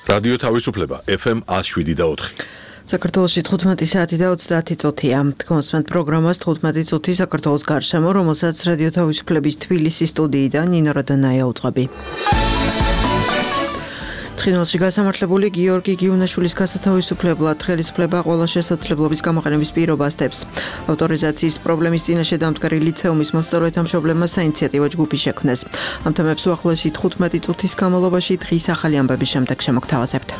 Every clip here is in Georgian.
რადიო თავისუფლება FM 107.4. საქართველოში 15 საათი და 30 წუთია. თქვენს პროგრამას 15 წუთი საქართველოს გარშემო, რომელსაც რადიო თავისუფლების თბილისის სტუდიიდან ნინო როდანაია უწყობი. ცხინვალში გასამართლებული გიორგი გიუნაშვილის გასათავისუფლებლად ხელისუფლება ყველა შესაძლებლობის გამოყენების პირობას დებს. ავტორიზაციის პრობლემის წინაშე დამდგარი ლიცეუმის მოსწავლეთა მშობლებმა საინიციატივო ჯგუფი შექმნეს. ამ თემებს უახლოესი 15 წუთის განმავლობაში დღის ახალი ამბების შემდეგ შემოგთავაზებთ.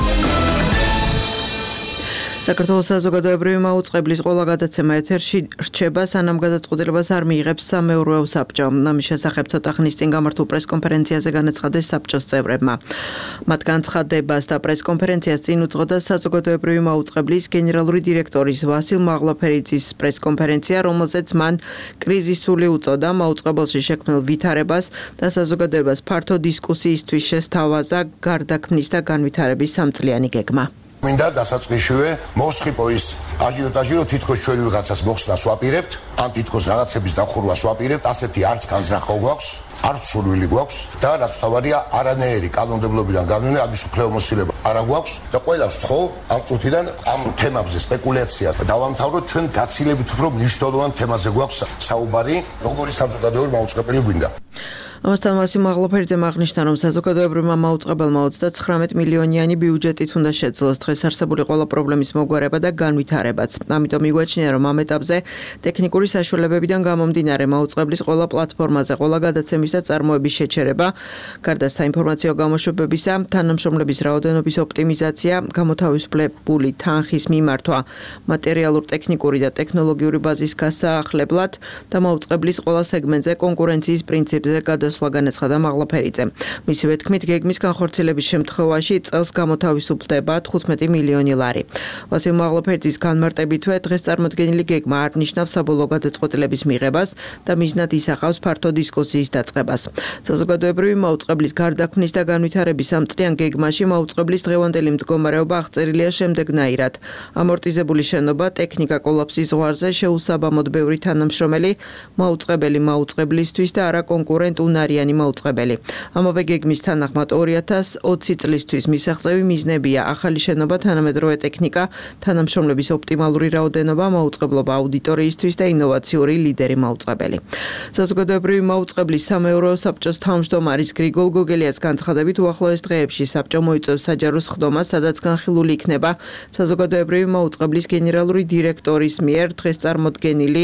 საქართველოს საზოგადოებრივი მაუწყებლის ყველა გადაცემა ეთერში რჩება, სანამ გადაწყვეტილებას არ მიიღებს სამეურვეო საბჭო. ამის შესახებ ცოტა ხნის წინ გამართულ პრესკონფერენციაზე განაცხადეს საბჭოს წევრებმა. მათ განცხადებას და პრესკონფერენციას წინ უძღოდა საზოგადოებრივი მაუწყებლის გენერალური დირექტორის ვასილ მაღლაფერიძის პრესკონფერენცია, რომელზეც მან კრიზისული უწოდა მაუწყებელში შექმნილ ვითარებას და საზოგადოებას ფართო დისკუსიისთვის შესთავაზა გარდაქმნის და განვითარების სამწლიანი გეგმა. მინდა დასაწყისშივე მოსხიპო ის აჟიოტაჟი, რომ თითქოს ჩვენ ვიღაცას მოხსნას ვაპირებთ, ან თითქოს რაღაცების დახურვას ვაპირებთ, ასეთი არც განზრახო გვაქვს, არც სურვილი გვაქვს და რაც თავარია, არანაირი კანონმდებლობიდან განვინე ამის უფლებამოსილება არა გვაქვს და ყველას ვთხოვ ამ წუთიდან ამ თემებზე სპეკულაციას დავამთავროთ, ჩვენ გაცილებით უფრო მნიშვნელოვან თემაზე გვაქვს საუბარი, როგორი საზოგადოებრივი მაუწყებელი გვინდა. ამასთან ვასილ მაღლაფერიძემ აღნიშნა, რომ საზოგადოებრივმა მაუწყებელმა 39 მილიონიანი ბიუჯეტით უნდა შეძლოს დღეს არსებული ყველა პრობლემის მოგვარება და განვითარებაც. ამიტომ მიგვაჩნია, რომ ამ ეტაპზე ტექნიკური საშუალებებიდან გამომდინარე მაუწყებლის ყველა პლატფორმაზე ყველა გადაცემის და წარმოების შეჩერება, გარდა საინფორმაციო გამოშვებებისა, თანამშრომლების რაოდენობის ოპტიმიზაცია, გამოთავისუფლებული თანხის მიმართვა, მატერიალურ-ტექნიკური და ტექნოლოგიური ბაზის გასაახლებლად და მაუწყებლის ყველა სეგმენტზე კონკურენციის პრინციპზე გადასვლა განაცხადა მაღლაფერიძემ. მისივე თქმით, გეგმის განხორციელების შემთხვევაში წელს გამოთავისუფლდება 15 მილიონი ლარი. ვასილ მაღლაფერიძის განმარტებითვე, დღეს წარმოდგენილი გეგმა არ ნიშნავს საბოლოო გადაწყვეტილების მიღებას და მიზნად ისახავს ფართო დისკუსიის დაწყებას. საზოგადოებრივი მაუწყებლის გარდაქმნის და განვითარების სამწლიან გეგმაში მაუწყებლის დღევანდელი მდგომარეობა აღწერილია შემდეგნაირად: ამორტიზებული შენობა, ტექნიკა კოლაფსის ზღვარზე, შეუსაბამოდ ბევრი თანამშრომელი, მაუწყებელი მაუწყებლისთვის და არაკონკურენტ უნარიანი მაუწყებელი. ამავე გეგმის თანახმად 2020 წლისთვის მისაღწევი მიზნებია: ახალი შენობა, თანამედროვე ტექნიკა, თანამშრომლების ოპტიმალური რაოდენობა, მაუწყებლობა აუდიტორიისთვის და ინოვაციური ლიდერი მაუწყებელი. საზოგადოებრივი მაუწყებლის სამეურვეო საბჭოს თავმჯდომარის გრიგოლ გოგელიას განცხადებით, უახლოეს დღეებში საბჭო მოიწვევს საჯარო სხდომას, სადაც განხილული იქნება საზოგადოებრივი მაუწყებლის გენერალური დირექტორის მიერ დღეს წარმოდგენილი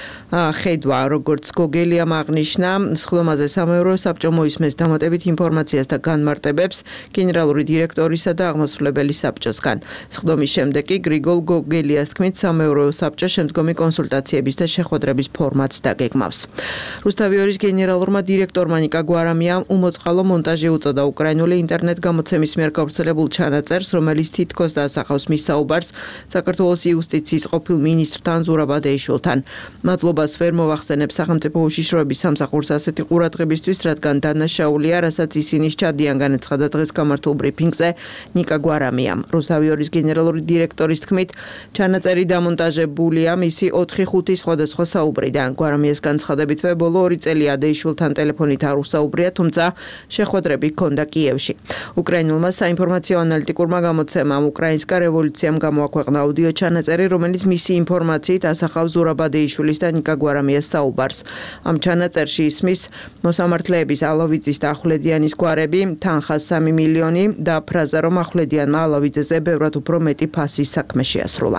ხედვა, როგორც გოგელიამ აღნიშნა, სხდომაზე სამეურვეო საბჭო მოისმენს დამატებით ინფორმაციას და განმარტებებს გენერალური დირექტორისა და აღმასრულებელი საბჭოსგან. სხდომის შემდეგ კი გრიგოლ გოგელიას თქმით, სამეურვეო საბჭო შემდგომი კონსულტაციების და შეხვედრების ფორმატს დაგეგმავს. რუსთავი 2-ის გენერალურმა დირექტორმა ნიკა გვარამიამ უმოწყალო მონტაჟი უწოდა უკრაინული ინტერნეტ გამოცემის მიერ გავრცელებულ ჩანაწერს, რომელიც თითქოს დაასახავს მის საუბარს საქართველოს იუსტიციის ყოფილ მინისტრთან ზურაბ ადეიშვილთან. მადლობას ვერ მოვახსენებს სახელმწიფო უშიშროების სამსახურს ასეთი ყურადღებისთვის, რადგან დანაშაულია, რასაც ისინი სჩადიან, განაცხადა დღეს გამართულ ბრიფინგზე ნიკა გვარამიამ. რუსთავი 2-ის გენერალური დირექტორის თქმით, ჩანაწერი დამონტაჟებულია მისი 4-5 სხვადასხვა საუბრიდან. გვარამიას განცხადებითვე, ბოლო 2 წელი ადეიშვილთან ტელეფონით არ უსაუბრია, თუმცა შეხვედრები ჰქონდა კიევში. უკრაინულმა საინფორმაციო ანალიტიკურმა გამოცემამ უკრაინსკა რევოლუციამ გამოაქვეყნა აუდიო ჩანაწერი, რომელიც მისი ინფორმაციით ასახავს ზურაბ ადეიშვილის და ნიკა გვარამიას საუბარს. ამ ჩანაწერში ისმის მოსამართლეების ალავიძის და ახვლედიანის გვარები, თანხა 3 მილიონი და ფრაზა, რომ ახვლედიანმა ალავიძეზე ბევრად უფრო მეტი ფასის საქმე შეასრულა.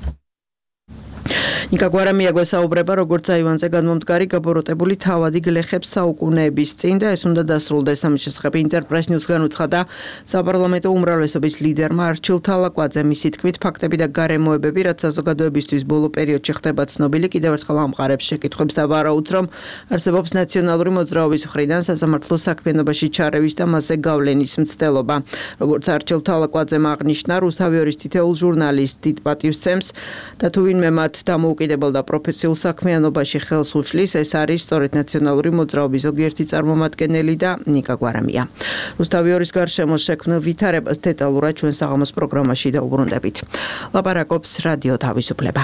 ნიკა გვარამია გვესაუბრება, როგორც აივანზე განმომდგარი გაბოროტებული თავადი გლეხებს საუკუნეების წინ და ეს უნდა დასრულდეს. ამის შესახებ ინტერპრეს ნიუსგან უცხადა საპარლამენტო უმრავლესობის ლიდერმა არჩილ თალაკვაძე. მისი თქმით, ფაქტები და გარემოებები, რაც საზოგადოებისთვის ბოლო პერიოდში ხდება ცნობილი, კიდევ ერთხელ ამყარებს შეკითხვებს და ვარაუდს, რომ არსებობს ნაციონალური მოძრაობის მხრიდან სასამართლო საქმიანობაში ჩარევის და მასზე გავლენის მცდელობა. როგორც არჩილ თალაკვაძემ აღნიშნა, რუსთავი 2-ის თითოეულ ჟურნალისტ დიდ პატივს სცემს და თუ ვინმე მათ დამოუკიდებელ და პროფესიულ საქმიანობაში ხელს უშლის, ეს არის სწორედ ნაციონალური მოძრაობის ზოგიერთი წარმომადგენელი და ნიკა გვარამია. რუსთავი 2-ის გარშემო შექმნილ ვითარებას დეტალურად ჩვენ საღამოს პროგრამაში დაუბრუნდებით. ლაპარაკობს რადიო თავისუფლება.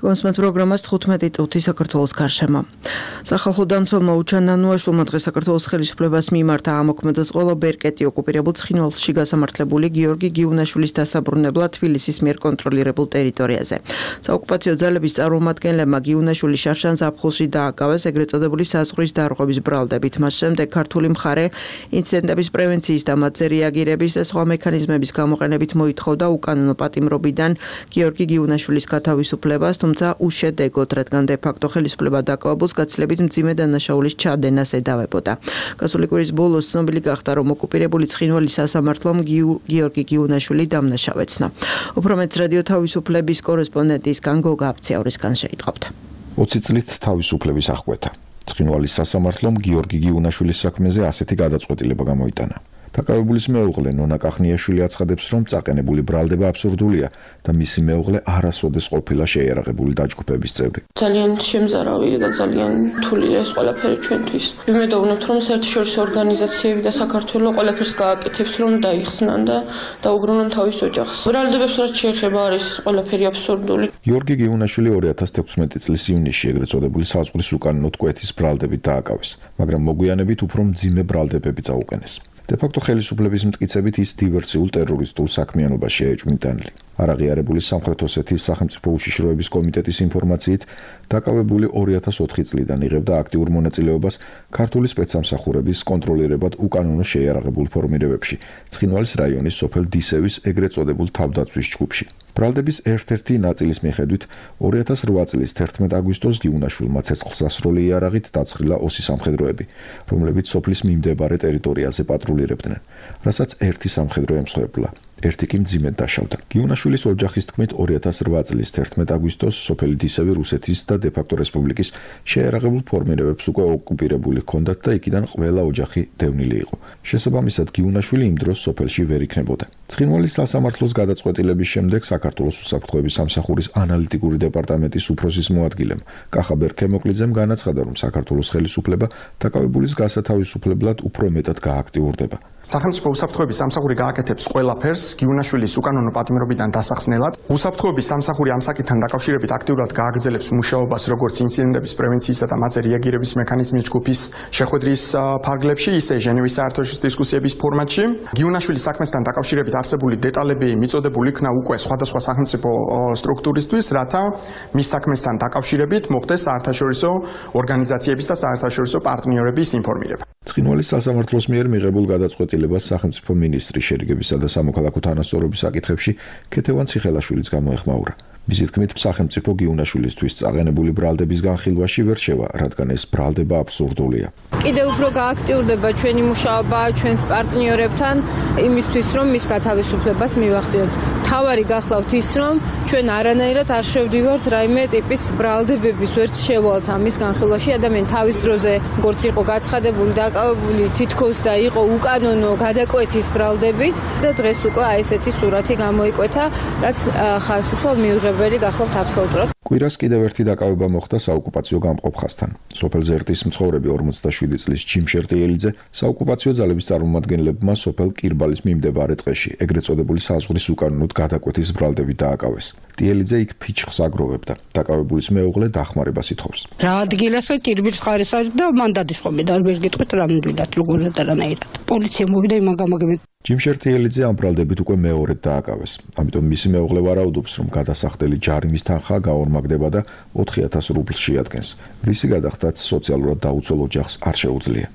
კონსმეთ პროგრამას 15 წუთი საქართველოს გარშემო. სახალხო დამცველმა უჩან ნანუაშვილმა დღეს საქართველოს ხელისუფლებას მიმართა ამოქმედოს ყველა ბერკეტი ოკუპირებულ ცხინვალში გასამართლებული გიორგი გიუნაშვილის დასაბრუნებლად თბილისის მიერ კონტროლირებულ ტერიტორიაზე. საოკუპაციო ძალების წარმომადგენლებმა გიუნაშვილის შარშან ზაფხულში დააკავეს ეგრეთ წოდებული საზღვრის დარღვევის ბრალდებით. მას შემდეგ ქართული მხარე ინციდენტების პრევენციის და მათზე რეაგირების და სხვა მექანიზმების გამოყენებით მოითხოვდა უკანონო პატიმრობიდან გიორგი გიუნაშვილის გათავისუფლებას, თუმცა უშედეგოდ, რადგან დე-ფაქტო ხელისუფლება დაკავებულს გაცილებით მძიმე დანაშაულის ჩადენას ედავებოდა. გასული კვირის ბოლოს ცნობილი გახდა, რომ ოკუპირებული ცხინვალის სასამართლომ გიორგი გიუნაშვილი დამნაშავეცნა. უფრო მეტს რადიო თავისუფლების კორესპონდენტისგან გოგა აფციაურისგან შეიტყობთ. 20 წლით თავისუფლების აღკვეთა. ცხინვალის სასამართლომ გიორგი გიუნაშვილის საქმეზე ასეთი გადაწყვეტილება გამოიტანა. დაკავებულის მეუღლე ნონა კახნიაშვილი აცხადებს, რომ წაყენებული ბრალდება აბსურდულია და მისი მეუღლე არასოდეს ყოფილა შეიარაღებული დაჯგუფების წევრი. ძალიან შემზარავი და ძალიან რთულია ეს ყველაფერი ჩვენთვის. ვიმედოვნებთ, რომ საერთაშორისო ორგანიზაციები და საქართველოს ყველაფერს გააკეთებს, რომ დაიხსნან და დაუბრუნონ თავის ოჯახს. ბრალდებებს რაც შეეხება არის ყველაფერი აბსურდული. გიორგი გიუნაშვილი 2016 წლის ივნისში ეგრეთ წოდებული საზღვრის უკანონო კვეთის ბრალდებით დააკავეს, მაგრამ მოგვიანებით უფრო მძიმე ბრალდებები წაუყენეს. დე-ფაქტო ხელისუფლების მტკიცებით ის დივერსიულ ტერორისტულ საქმიანობაში ეჭვმიტანილი. არაღიარებული სამხრეთ ოსეთის სახელმწიფო უშიშროების კომიტეტის ინფორმაციით, დაკავებული 2004 წლიდან იღებდა აქტიურ მონაწილეობას ქართული სპეცსამსახურების კონტროლირებად უკანონო შეიარაღებულ ფორმირებებში, ცხინვალის რაიონის სოფელ დისევის ეგრეთ წოდებულ თავდაცვის ჯგუფში. ბრალდების ერთ-ერთი ნაწილის მიხედვით 2008 წლის 11 აგვისტოს გიუნაშვილმა ცეცხლსასროლი იარაღით დაცხრილა ოსი სამხედროები, რომლებიც სოფლის მიმდებარე ტერიტორიაზე პატრულირებდნენ, რასაც ერთი სამხედრო ემსხვერპლა. ერთი კი მძიმედ დაშავდა. გიუნაშვილის ოჯახის თქმით 2008 წლის 11 აგვისტოს სოფელი დისევი რუსეთის და დე-ფაქტო რესპუბლიკის შეიარაღებულ ფორმირებებს უკვე ოკუპირებული ჰქონდათ და იქიდან ყველა ოჯახი დევნილი იყო. შესაბამისად, გიუნაშვილი იმ დროს სოფელში ვერ იქნებოდა. ცხინვალის სასამართლოს გადაწყვეტილების შემდეგ საქართველოს უსაფრთხოების სამსახურის ანალიტიკური დეპარტამენტის უფროსის მოადგილემ კახა ბერქემოკლიძემ განაცხადა, რომ საქართველოს ხელისუფლება დაკავებულის გასათავისუფლებლად უფრო მეტად გააქტიურდება. სახელმწიფო უსაფრთხოების სამსახური გააკეთებს ყველაფერს გიუნაშვილის უკანონო პატიმრობიდან დასახსნელად. უსაფრთხოების სამსახური ამ საკითხთან დაკავშირებით აქტიურად გააგრძელებს მუშაობას როგორც ინციდენტების პრევენციისა და მათზე რეაგირების მექანიზმის ჯგუფის შეხვედრის ფარგლებში, ისე ჟენევის საერთაშორისო დისკუსიების ფორმატში. გიუნაშვილის საქმესთან დაკავშირებით არსებული დეტალები მიწოდებული იქნა უკვე სხვადასხვა სახელმწიფო სტრუქტურისთვის, რათა მის საქმესთან დაკავშირებით მოხდეს საერთაშორისო ორგანიზაციების და საერთაშორისო პარტნიორების ინფორმირება. ცხინვალის სასამართლოს მიერ მიღებულ გადაწყვეტილებას სახელმწიფო მინისტრი შერიგებისა და სამოქალაქო თანასწორობის საკითხებში ქეთევან ციხელაშვილიც გამოეხმაურა. მისი თქმით, სახელმწიფო გიუნაშვილისთვის წაყენებული ბრალდების განხილვაში ვერ შევა, რადგან ეს ბრალდება აბსურდულია. კიდევ უფრო გააქტიურდება ჩვენი მუშაობა ჩვენს პარტნიორებთან იმისთვის, რომ მის გათავისუფლებას მივახციოთ. თავარი გახლავთ ის, რომ ჩვენ არანაირად არ შევდივართ რაიმე ტიპის ბრალდებების ვერც შევალთ ამის განხილვაში. ადამიანი თავის დროზე როგორც იყო გაცხადებული, დაკავებული თითქოს და იყო უკანონო გადაკვეთის ბრალდებით და დღეს უკვე აი ესეთი სურათი გამოიკვეთა, რაც ხაზს უსვამს მიუღებელი გახლავთ აბსოლუტურად. კვირას კიდევ ერთი დაკავება მოხდა საოკუპაციო გამყოფ ხაზთან. სოფელ ზერტის მცხოვრები 47 წლის ჯიმშერ ტიელიძე საოკუპაციო ძალების წარმომადგენლებმა სოფელ კირბალის მიმდებარე ტყეში ეგრეთ წოდებული საზღვრის უკანონოდ გადაკვეთის ბრალდებით დააკავეს. ტიელიძე იქ ფიჩხს აგროვებდა. დაკავებულის მეუღლე დახმარებას ითხოვს. რა ადგილას კირბის ხარეს არის და მან დადისხმები და ვერ გეტყვით რა მიდვილად როგორ და რანაირად. პოლიცია მოვიდა იმან გამაგებით. ჯიმშერ ტიელიძე ამ ბრალდებით უკვე მეორედ დააკავეს. ამიტომ მისი მეუღლე ვარაუდობს, რომ გადასახდელი ჯარიმის თანხა გაორმაგდება და 4000 რუბლს შეადგენს. რისი გადახდაც სოციალურად დაუცველ ოჯახს არ შეუძლია.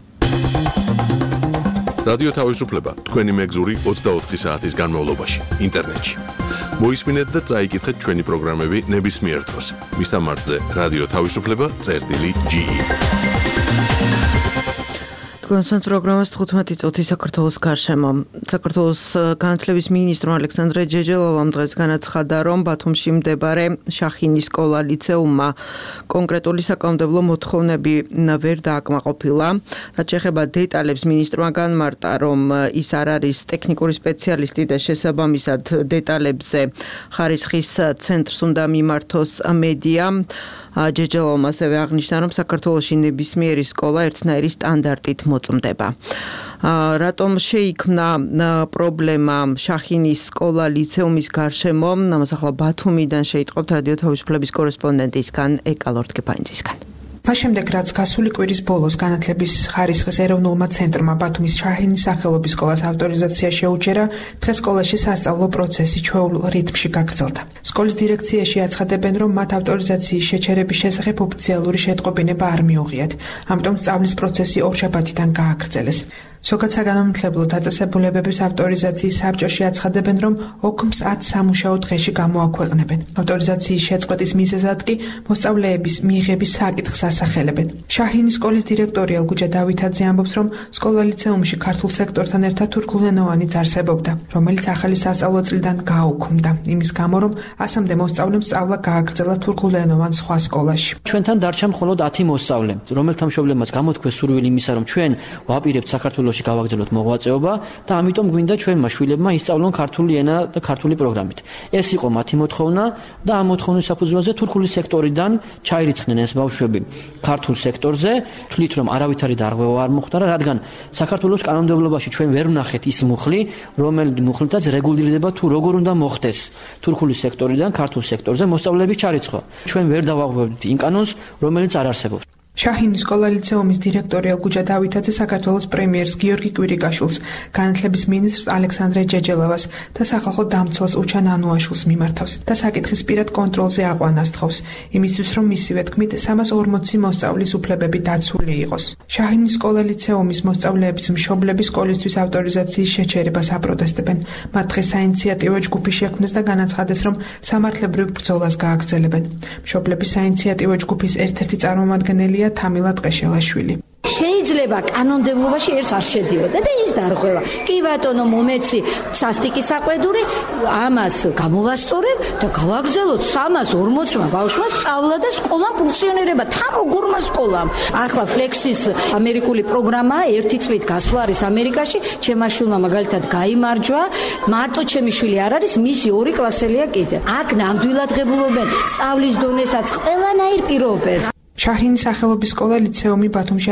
რადიო თავისუფლება თქვენი მეგზური 24 საათის განმავლობაში ინტერნეტში. მოისმინეთ და წაიკითხეთ ჩვენი პროგრამები ნებისმიერ დროს. მისამართზე რადიო თავისუფლება.ge კონსენს პროგრამას 15 წუთი საქართველოს გარშემო. საქართველოს განათლების მინისტრმა ალექსანდრე ჯეჯელოვამ დღეს განაცხადა, რომ ბათუმში მდებარე შახინის სკოლა ლიცეუმმა კონკრეტული საკანონმდებლო მოთხოვნები ვერ დააკმაყოფილა. რაც შეეხება დეტალებს, მინისტრმა განმარტა, რომ ის არ არის ტექნიკური სპეციალისტი და შესაბამისად დეტალებზე ხარისხის ცენტრს უნდა მიმართოს მედია. ჯეჯელოვმა ასევე აღნიშნა, რომ საქართველოში ნებისმიერი სკოლა ერთნაირი სტანდარტით მოწმდება. რატომ შეიქმნა პრობლემა შახინის სკოლა ლიცეუმის გარშემო? ამას ახლა ბათუმიდან შეიტყობთ რადიო თავისუფლების კორესპონდენტისგან ეკა ლორთქიფანიძისგან. მას შემდეგ, რაც გასული კვირის ბოლოს განათლების ხარისხის ეროვნულმა ცენტრმა ბათუმის შაჰინის სახელობის სკოლას ავტორიზაცია შეუჩერა, დღეს სკოლაში სასწავლო პროცესი ჩვეულ რიტმში გაგრძელდა. სკოლის დირექციაში აცხადებენ, რომ მათ ავტორიზაციის შეჩერების შესახებ ოფიციალური შეტყობინება არ მიუღიათ, ამიტომ სწავლის პროცესი ორშაბათიდან გააგრძელეს. ზოგადად საგანმანათლებლო დაწესებულებების ავტორიზაციის საბჭოში აცხადებენ, რომ ოქმს 10 სამუშაო დღეში გამოაქვეყნებენ. ავტორიზაციის შეწყვეტის მიზეზად კი მოსწავლეების მიღების საკითხს ასახელებენ. შაჰინის სკოლის დირექტორი ელგუჯა დავითაძე ამბობს, რომ სკოლა ლიცეუმში ქართულ სექტორთან ერთად თურქულენოვანიც არსებობდა, რომელიც ახალი სასწავლო წლიდან გააუქმდა, იმის გამო, რომ ასამდე მოსწავლემ სწავლა გააგრძელა თურქულენოვან სხვა სკოლაში. ჩვენთან დარჩა მხოლოდ 10 მოსწავლე, რომელთა მშობლებმაც გამოთქვეს სურვილი იმისა, რომ ჩვენ ვაპირებთ საქართველოს გავაგრძელოთ მოღვაწეობა და ამიტომ გვინდა ჩვენმა შვილებმა ისწავლონ ქართული ენა და ქართული პროგრამით. ეს იყო მათი მოთხოვნა და ამ მოთხოვნის საფუძველზე თურქული სექტორიდან ჩაირიცხნენ ეს ბავშვები ქართულ სექტორზე, თვლით რომ არავითარი დარღვევა არ მოხდარა, რადგან საქართველოს კანონმდებლობაში ჩვენ ვერ ვნახეთ ის მუხლი, რომელიც მუხლითაც რეგულირდება თუ როგორ უნდა მოხდეს თურქული სექტორიდან ქართულ სექტორზე მოსწავლეების ჩარიცხვა. ჩვენ ვერ დავაღვევთ იმ კანონს, რომელიც არ არსებობს. შაჰინის სკოლა ლიცეუმის დირექტორი ელგუჯა დავითაძე საქართველოს პრემიერს გიორგი კვირიკაშვილს, განათლების მინისტრს ალექსანდრე ჯეჯელავას და სახალხო დამცველს უჩან ანუაშვილს მიმართავს და საკითხის პირად კონტროლზე აყვანას თხოვს, იმისთვის რომ მისივე თქმით 340 მოსწავლის უფლებები დაცული იყოს. შაჰინის სკოლა ლიცეუმის მოსწავლეების მშობლები სკოლისთვის ავტორიზაციის შეჩერებას აპროტესტებენ. მათ დღეს საინიციატივო ჯგუფი შექმნეს და განაცხადეს, რომ სამართლებრივ ბრძოლას გააგრძელებენ. მშობლების საინიციატივო ჯგუფის ერთ-ერთი წარმომადგენელი თამილა ტყეშელაშვილი. შეიძლება კანონმდებლობაში ერთს არ შედიოდა და ის დარღვევა. კი ბატონო, მომეცი სასტიკი საყვედური, ამას გამოვასწორებ და გავაგრძელოთ 340 ბავშვმა სწავლა და სკოლამ ფუნქციონირება. თან როგორმა სკოლამ. ახლა ფლექსის ამერიკული პროგრამაა, 1 წლით გასვლა არის ამერიკაში, ჩემმა შვილმა მაგალითად გაიმარჯვა, მარტო ჩემი შვილი არ არის, მისი 2 კლასელია კიდე. აქ ნამდვილად ღებულობენ სწავლის დონესაც ყველანაირ პირობებს. შაჰინის სახელობის სკოლა ლიცეუმი ბათუმში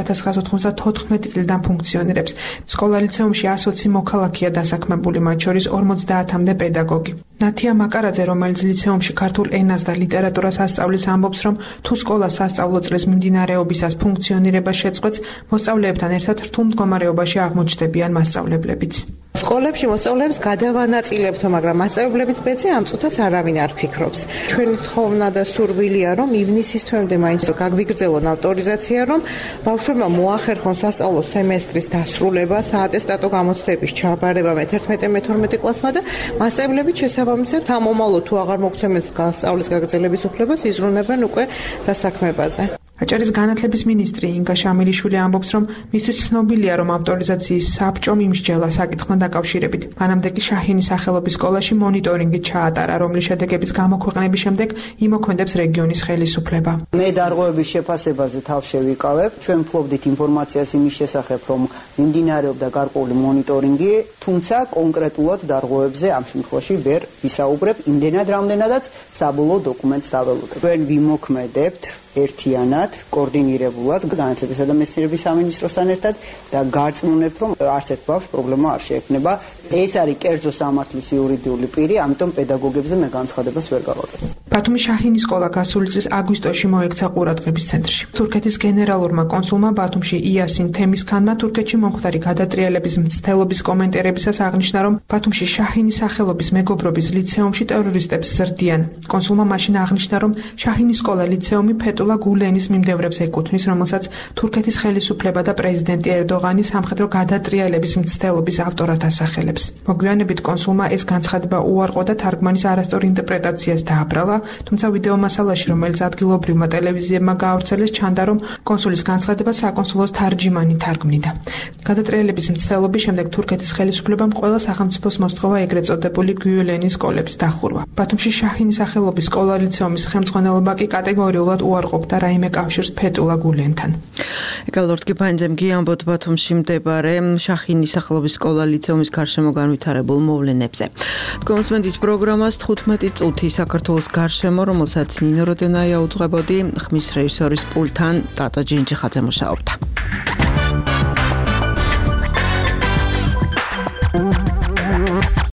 1994 წლიდან ფუნქციონირებს. სკოლა ლიცეუმში 120 მოქალაქეა დასაქმებული, მათ შორის 50-მდე პედაგოგი. ნათია მაკარაძე, რომელიც ლიცეუმში ქართულ ენას და ლიტერატურას ასწავლის, ამბობს, რომ თუ სკოლა სასწავლო წლის მიმდინარეობისას ფუნქციონირებას შეწყვეტს, მოსწავლეებთან ერთად რთულ მდგომარეობაში აღმოჩნდებიან მასწავლებლებიც. სკოლებში მოსწავლეებს გადავანაწილებთ, მაგრამ მასწავლებლების ბედზე ამ წუთას არავინ არ ფიქრობს. ჩვენი თხოვნა და სურვილია, რომ ივნისის თვემდე მაინც გაგვიგრძელონ ავტორიზაცია, რომ ბავშვებმა მოახერხონ სასწავლო სემესტრის დასრულება, საატესტატო გამოცდების ჩაბარება მე-11-მე-12 კლასმა და მასწავლებლები შესაბამისად ამ მომავლო თუ აღარ მოგცემენ სწავლის გაგრძელების უფლებას, იზრუნებენ უკვე დასაქმებაზე. აჭარის განათლების მინისტრი ინგა შამილიშვილი ამბობს, რომ მისთვის ცნობილია, რომ ავტორიზაციის საბჭომ იმსჯელა საკითხთან დაკავშირებით. მანამდე კი შაჰინის სახელობის სკოლაში მონიტორინგი ჩაატარა, რომლის შედეგების გამოქვეყნების შემდეგ იმოქმედებს რეგიონის ხელისუფლება. მე დარღვევების შეფასებაზე თავში ვიკავებ. ჩვენ ვფლობდით ინფორმაციას იმის შესახებ, რომ მიმდინარეობდა გარკვეული მონიტორინგი, თუმცა კონკრეტულად დარღვევებზე ამ შემთხვევაში ვერ ვისაუბრებ, იმდენად რამდენადაც საბოლოო დოკუმენტს დაველოდებ. ჩვენ ვიმოქმედებთ ერთიანად, კოორდინირებულად განათლებისა და მეცნიერების სამინისტროსთან ერთად და გარწმუნებთ, რომ არც ერთ ბავშვს პრობლემა არ შეექმნება. ეს არის კერძო სამართლის იურიდიული პირი, ამიტომ პედაგოგებზე მე განცხადებას ვერ გავაკეთებ. ბათუმის შაჰინის სკოლა გასული წლის აგვისტოში მოექცა ყურადღების ცენტრში. თურქეთის გენერალურმა კონსულმა ბათუმში იასინ თემისქანმა თურქეთში მომხდარი გადატრიალების მცდელობის კომენტირებისას აღნიშნა, რომ ბათუმში შაჰინის სახელობის მეგობრობის ლიცეუმში ტერორისტებს ზრდიან. კონსულმა მაშინ აღნიშნა, რომ შაჰინის სკოლა ლიცეუმი ფეტულა გულენის მიმდევრებს ეკუთვნის, რომელსაც თურქეთის ხელისუფლება და პრეზიდენტი ერდოღანი სამხედრო გადატრიალების მცდელობის ავტორად ასახელებს. მოგვიანებით კონსულმა ეს განცხადება უარყო და თარგმანის არასწორ ინტერპრეტაციას დააბრალა, თუმცა ვიდეო მასალაში, რომელიც ადგილობრივმა ტელევიზიებმა გაავრცელეს, ჩანდა, რომ კონსულის განცხადება საკონსულოს თარჯიმანი თარგმნიდა. გადატრიალების მცდელობის შემდეგ თურქეთის ხელისუფლებამ ყველა სახელმწიფოს მოსთხოვა ეგრეთ წოდებული გულენის სკოლების დახურვა. ბათუმში შაჰინის სახელობის სკოლა ლიცეუმის ხელმძღვანელობა კი კატეგორიულად უარყოფდა რაიმე კავშირს ფეტულა გულენთან. ეკა ლორთქიფანიძემ გიამბოთ ბათუმში მდებარე შაჰინის სახელობის სკოლა ლიცეუმის გარშემო განვითარებულ მოვლენებზე. თქვენს პროგრამას 15 წუთი საქართველოს გარშემო, რომელსაც ნინო როდენაია უძღვებოდი, ხმის რეჟისორის პულტთან ტატა ჯინჯიხაძე მუშაობდა.